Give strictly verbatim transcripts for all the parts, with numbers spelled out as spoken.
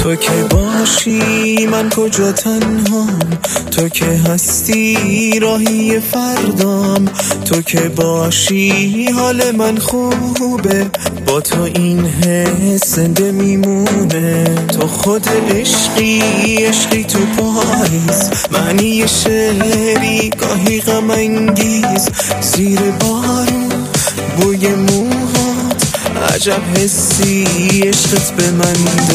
تو که باشی من کجا تنهام، تو که هستی راهی فردام، تو که باشی حال من خوبه، با تو این حس زنده میمونه. تو خود عشقی عشقی تو پاییز، معنی شعری گاهی غم انگیز، زیر بارون بوی موهات عجب حسی عشقت به من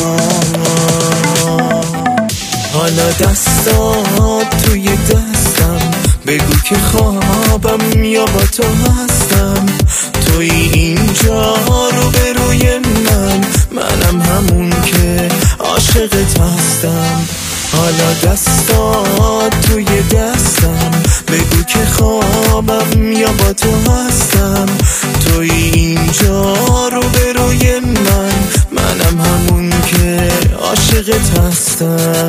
داد. حالا دستات توی دستم، بگو که خوابم یا با تو هستم، توی اینجا رو به روی من، منم همون که عاشقت هستم. حالا دستات توی دستم، بگو که خوابم یا با تو هستم، توی اینجا رو به روی من، منم همون که عاشقت هستم.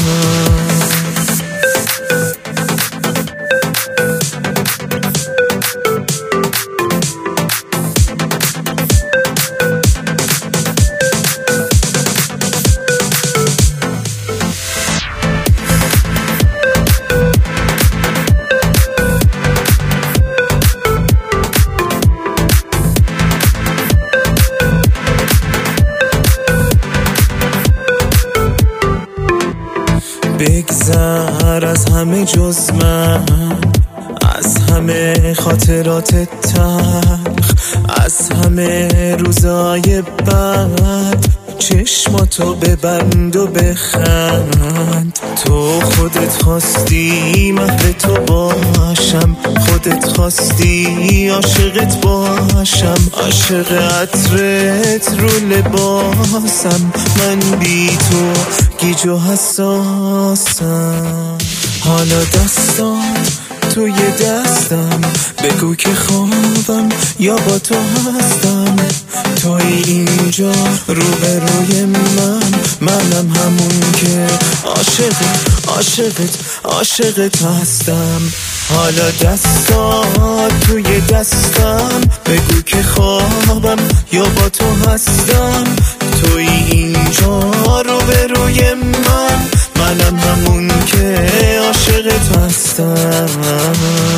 بگذر از همه جز من، از همه خاطرات تلخ، از همه روزای بد، چشماتو ببند و بخند. تو خودت خواستی محو تو باشم، خودت خواستی عاشقت باشم، عاشق عطرت رو لباسم، من بی تو گیج و حساسم. حالا دستان توی دستم، بگو که خوابم یا با تو هستم، توی اینجا رو به روی من، منم همون که عاشقت عاشقت عاشقت هستم. حالا دستات توی دستم، بگو که خوابم یا با تو هستم، توی اینجا رو به روی من، منم همون که عاشقت هستم.